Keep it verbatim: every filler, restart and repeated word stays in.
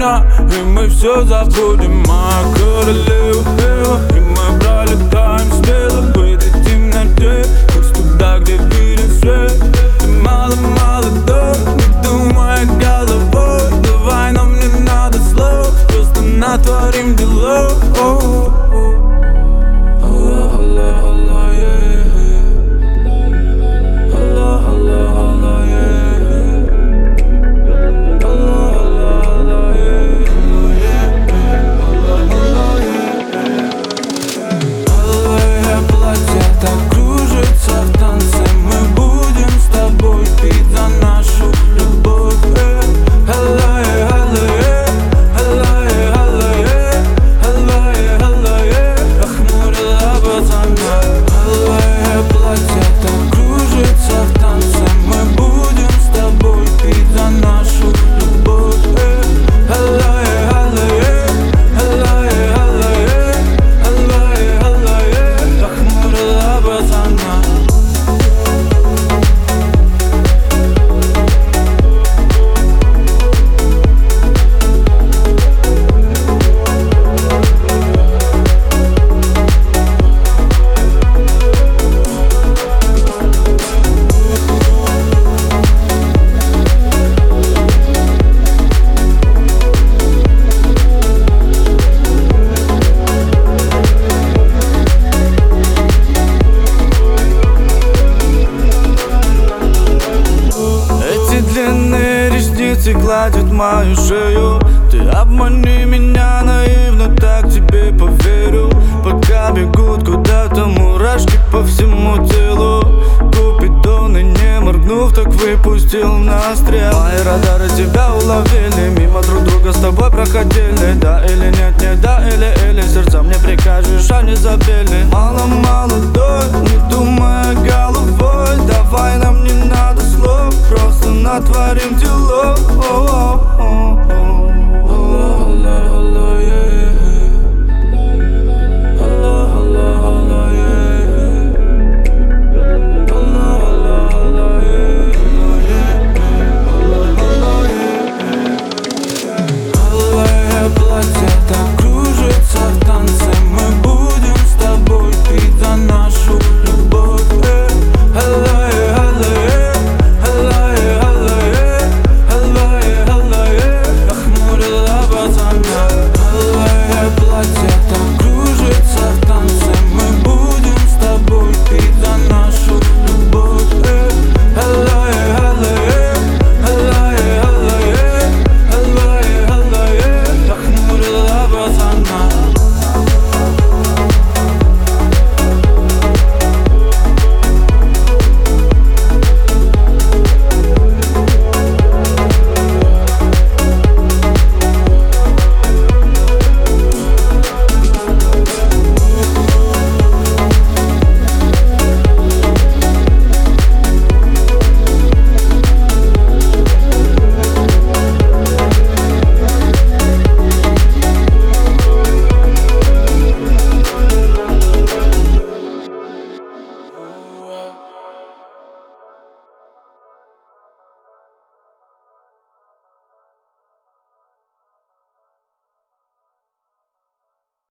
меня, и мы все забудем. Моя королева, и мы пролетаем смело в этой темноте, хоть туда, где виден свет. Ты мало-мало дорог, не думай головой. Давай, нам не надо слов, просто натворим дело. Гладит мою шею. Ты обмани меня наивно, так тебе поверю. Пока бегут куда-то мурашки по всему телу. Купидоны, не моргнув, так выпустил на стрел. Мои радары тебя уловили, мимо друг друга с тобой проходили. Да или нет, не да или или, сердца мне прикажешь, а не забили. Мало-мало дой, не думая головой. Давай, нам не надо слов, просто натворим дело.